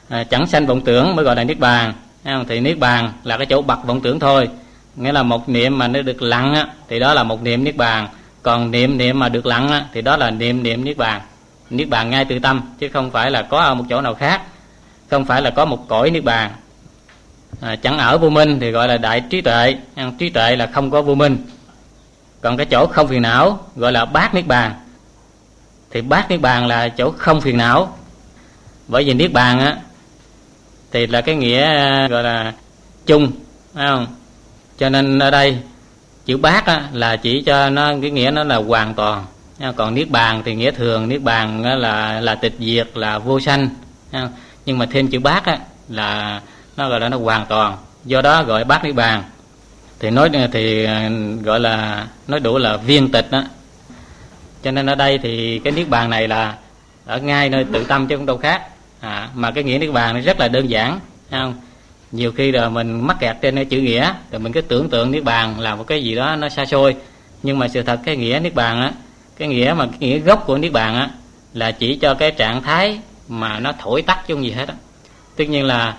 chẳng sanh vọng tưởng mới gọi là niết bàn. Thì niết bàn là cái chỗ bật vọng tưởng thôi, nghĩa là một niệm mà nó được lặng á, thì đó là một niệm niết bàn. Còn niệm mà được lặng á, thì đó là niệm niết bàn. Niết bàn ngay từ tâm, chứ không phải là có ở một chỗ nào khác, không phải là có một cõi niết bàn. Chẳng ở vô minh thì gọi là đại trí tuệ. Trí tuệ là không có vô minh. Còn cái chỗ không phiền não gọi là bát niết bàn. Thì bát niết bàn là chỗ không phiền não. Bởi vì niết bàn á thì là cái nghĩa gọi là chung, phải không? Cho nên ở đây chữ bát á là chỉ cho nó cái nghĩa nó là hoàn toàn. Còn niết bàn thì nghĩa thường, niết bàn là tịch diệt, là vô sanh. Nhưng mà thêm chữ bát á là nó gọi là nó hoàn toàn, do đó gọi bát niết bàn. Thì gọi là nói đủ là viên tịch đó. Cho nên ở đây thì cái niết bàn này là ở ngay nơi tự tâm chứ không đâu khác. Mà cái nghĩa niết bàn nó rất là đơn giản, không? Nhiều khi là mình mắc kẹt trên cái chữ nghĩa, rồi mình cứ tưởng tượng niết bàn là một cái gì đó nó xa xôi. Nhưng mà sự thật cái nghĩa niết bàn á, cái nghĩa gốc của niết bàn á là chỉ cho cái trạng thái mà nó thổi tắt chứ không gì hết á. Tất nhiên là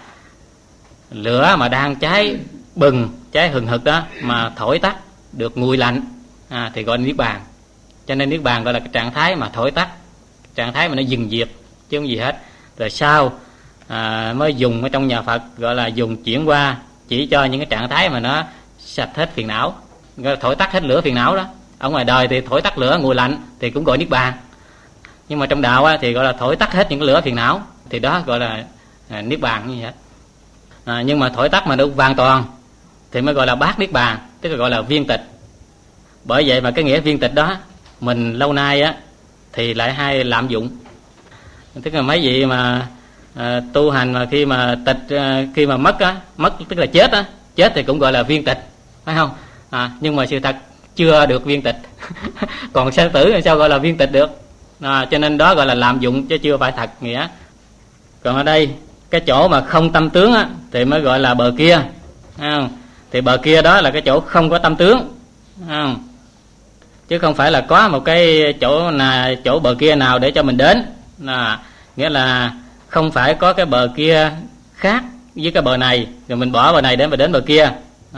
lửa mà đang cháy bừng, cháy hừng hực đó mà thổi tắt được nguội lạnh thì gọi là niết bàn. Cho nên niết bàn gọi là cái trạng thái mà thổi tắt, trạng thái mà nó dừng diệt chứ không gì hết. Rồi sau mới dùng ở trong nhà Phật gọi là dùng chuyển qua chỉ cho những cái trạng thái mà nó sạch hết phiền não, gọi là thổi tắt hết lửa phiền não đó. Ở ngoài đời thì thổi tắt lửa nguội lạnh thì cũng gọi niết bàn. Nhưng mà trong đạo thì gọi là thổi tắt hết những cái lửa phiền não, thì đó gọi là niết bàn như vậy. Nhưng mà thổi tắt mà được hoàn toàn thì mới gọi là bát niết bàn, tức là gọi là viên tịch. Bởi vậy mà cái nghĩa viên tịch đó mình lâu nay á thì lại hay lạm dụng. Tức là mấy vị mà tu hành mà khi mà tịch, khi mà mất tức là chết á, chết thì cũng gọi là viên tịch, phải không? Nhưng mà sự thật chưa được viên tịch. Còn sanh tử thì sao gọi là viên tịch được? Cho nên đó gọi là lạm dụng chứ chưa phải thật nghĩa. Còn ở đây cái chỗ mà không tâm tướng á thì mới gọi là bờ kia, không? Thì bờ kia đó là cái chỗ không có tâm tướng, không? Chứ không phải là có một cái chỗ bờ kia nào để cho mình đến. Nghĩa là không phải có cái bờ kia khác với cái bờ này rồi mình bỏ bờ này để mà đến bờ kia.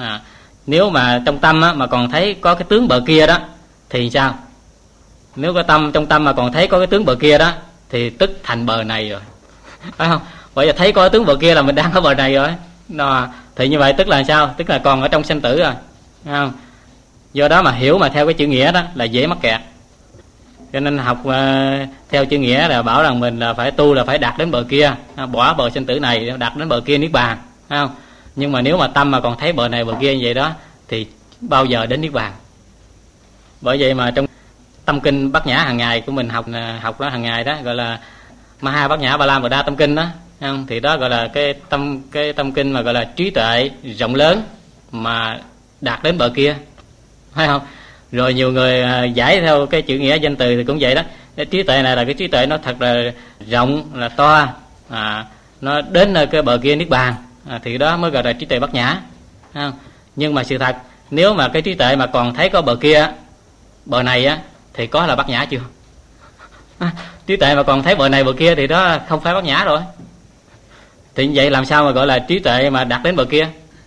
Nếu mà trong tâm á, mà còn thấy có cái tướng bờ kia đó thì sao? Nếu có trong tâm mà còn thấy có cái tướng bờ kia đó thì tức thành bờ này rồi, phải không? Bởi vì thấy có cái tướng bờ kia là mình đang ở bờ này rồi. Thì như vậy tức là sao? Tức là còn ở trong sanh tử rồi, phải không? Do đó mà hiểu mà theo cái chữ nghĩa đó là dễ mắc kẹt. Cho nên học theo chữ nghĩa là bảo rằng mình là phải tu là phải đạt đến bờ kia, bỏ bờ sanh tử này đạt đến bờ kia niết bàn, phải không? Nhưng mà nếu mà tâm mà còn thấy bờ này bờ kia như vậy đó thì bao giờ đến niết bàn. Bởi vậy mà trong tâm kinh Bát Nhã hàng ngày của mình học đó hàng ngày đó gọi là Maha Bát Nhã Ba La Mật Đa tâm kinh đó, không? Thì đó gọi là cái tâm kinh mà gọi là trí tuệ rộng lớn mà đạt đến bờ kia, phải không? Rồi nhiều người giải theo cái chữ nghĩa danh từ thì cũng vậy đó. Cái trí tuệ này là cái trí tuệ nó thật là rộng, là to, nó đến cái bờ kia niết bàn, thì đó mới gọi là trí tuệ Bát Nhã, không? Nhưng mà sự thật nếu mà cái trí tuệ mà còn thấy có bờ kia, bờ này á thì có là Bát Nhã chưa? Trí tuệ mà còn thấy bờ này bờ kia thì đó không phải Bát Nhã rồi. Thì như vậy làm sao mà gọi là trí tuệ mà đạt đến bờ kia?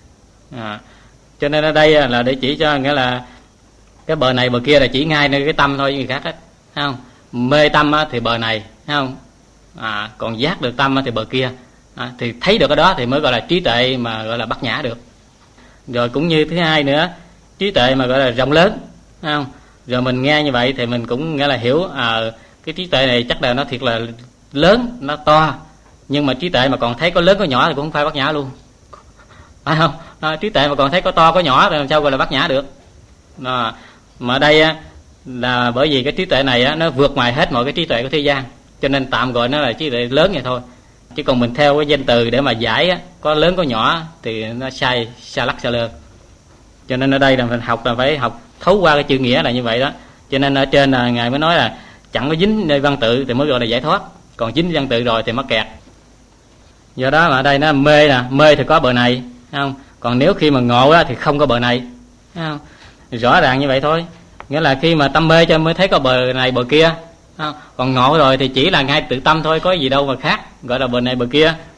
Cho nên ở đây là để chỉ cho nghĩa là cái bờ này bờ kia là chỉ ngay nơi cái tâm thôi, người khác hết, không? Mê tâm thì bờ này, không? Còn giác được tâm thì bờ kia. Thì thấy được cái đó thì mới gọi là trí tuệ mà gọi là Bát Nhã được. Rồi cũng như thứ hai nữa, trí tuệ mà gọi là rộng lớn, không? Rồi mình nghe như vậy thì mình cũng nghĩa là hiểu cái trí tuệ này chắc là nó thiệt là lớn, nó to. Nhưng mà trí tuệ mà còn thấy có lớn có nhỏ thì cũng không phải Bát Nhã luôn, phải không? Trí tuệ mà còn thấy có to có nhỏ thì làm sao gọi là Bát Nhã được? Mà ở đây là bởi vì cái trí tuệ này nó vượt ngoài hết mọi cái trí tuệ của thế gian, cho nên tạm gọi nó là trí tuệ lớn vậy thôi. Chứ còn mình theo cái danh từ để mà giải có lớn có nhỏ thì nó sai, xa lắc xa lơ. Cho nên ở đây là mình học là phải học thấu qua cái chữ nghĩa là như vậy đó. Cho nên ở trên là ngài mới nói là chẳng có dính nơi văn tự thì mới gọi là giải thoát, còn dính văn tự rồi thì mắc kẹt. Do đó mà ở đây nó mê nè, mê thì có bờ này, không? Còn nếu khi mà ngộ thì không có bờ này, không? Rõ ràng như vậy thôi. Nghĩa là khi mà tâm mê cho mới thấy có bờ này bờ kia, không? Còn ngộ rồi thì chỉ là ngay tự tâm thôi, có gì đâu mà khác, gọi là bờ này bờ kia.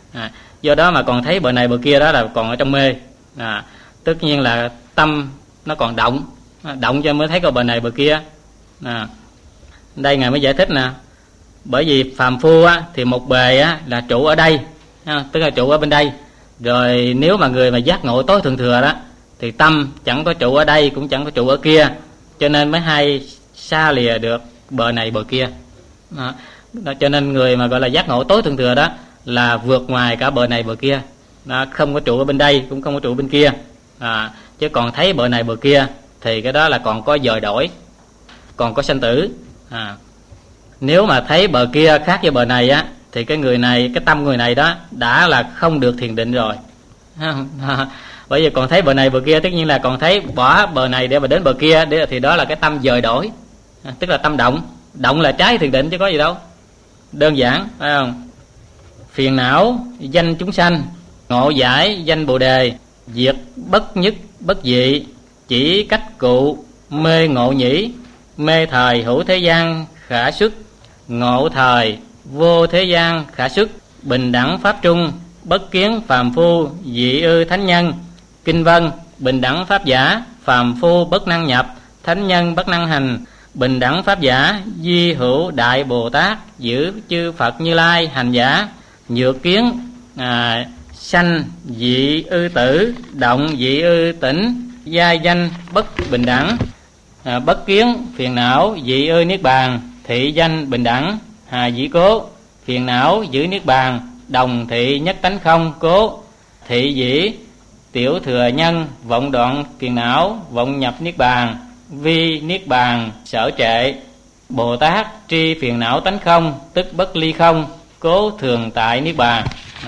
Do đó mà còn thấy bờ này bờ kia, đó là còn ở trong mê. Tất nhiên là tâm nó còn động cho mới thấy có bờ này bờ kia. Đây ngài mới giải thích nè, bởi vì phàm phu á, thì một bề á, là trụ ở đây, tức là trụ ở bên đây. Rồi nếu mà người mà giác ngộ tối thượng thừa đó, thì tâm chẳng có trụ ở đây cũng chẳng có trụ ở kia, cho nên mới hay xa lìa được bờ này bờ kia. Cho nên người mà gọi là giác ngộ tối thượng thừa đó là vượt ngoài cả bờ này bờ kia, không có trụ ở bên đây cũng không có trụ bên kia. Chứ còn thấy bờ này bờ kia thì cái đó là còn có dời đổi, còn có sanh tử. Nếu mà thấy bờ kia khác với bờ này á, thì cái người này, cái tâm người này đó đã là không được thiền định rồi. Bởi vì còn thấy bờ này bờ kia, tất nhiên là còn thấy bỏ bờ này để mà đến bờ kia, thì đó là cái tâm dời đổi, tức là tâm động là trái thiền định chứ có gì đâu, đơn giản, phải không? Phiền não danh chúng sanh, ngộ giải danh bồ đề, diệt bất nhất bất dị, chỉ cách cụ mê ngộ nhĩ, mê thời hữu thế gian khả xuất, ngộ thời vô thế gian khả xuất, bình đẳng pháp trung bất kiến phàm phu dị ư thánh nhân. Kinh văn: bình đẳng pháp giả, phàm phu bất năng nhập, thánh nhân bất năng hành. Bình đẳng pháp giả, di hữu đại Bồ Tát, giữ chư Phật Như Lai hành giả. Nhược kiến sanh dị ư tử, động dị ư tỉnh, giai danh bất bình đẳng. Bất kiến phiền não dị ư niết bàn, thị danh bình đẳng. Dĩ cố phiền não giữ niết bàn, đồng thị nhất tánh không cố. Thị dĩ tiểu thừa nhân, vọng đoạn phiền não, vọng nhập niết bàn, vi niết bàn sở trệ. Bồ Tát tri phiền não tánh không, tức bất ly không, cố thường tại niết bàn.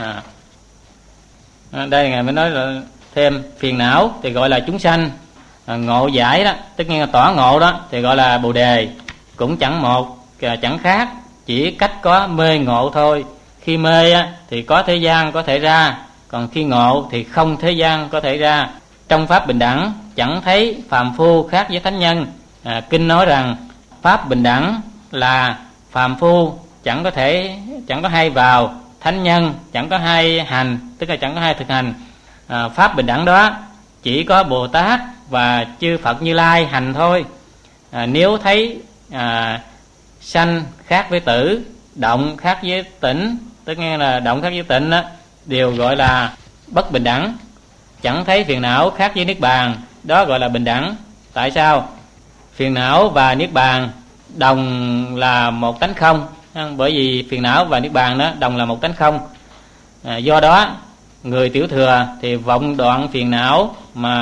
Đây ngài mới nói là thêm phiền não thì gọi là chúng sanh, ngộ giải đó, tất nhiên là tỏ ngộ đó, thì gọi là bồ đề. Cũng chẳng một chẳng khác, chỉ cách có mê ngộ thôi. Khi mê á, thì có thế gian có thể ra, còn khi ngộ thì không thế gian có thể ra. Trong pháp bình đẳng chẳng thấy phàm phu khác với thánh nhân. Kinh nói rằng pháp bình đẳng là phàm phu chẳng có hay vào, thánh nhân chẳng có hay hành, tức là chẳng có hay thực hành. Pháp bình đẳng đó chỉ có Bồ Tát và chư Phật Như Lai hành thôi. Nếu thấy sanh khác với tử, động khác với tỉnh, tức nghĩa là động khác với tỉnh đó, đều gọi là bất bình đẳng. Chẳng thấy phiền não khác với niết bàn, đó gọi là bình đẳng. Tại sao? Phiền não và niết bàn đồng là một tánh không, bởi vì phiền não và niết bàn đó đồng là một tánh không. Do đó người tiểu thừa thì vọng đoạn phiền não mà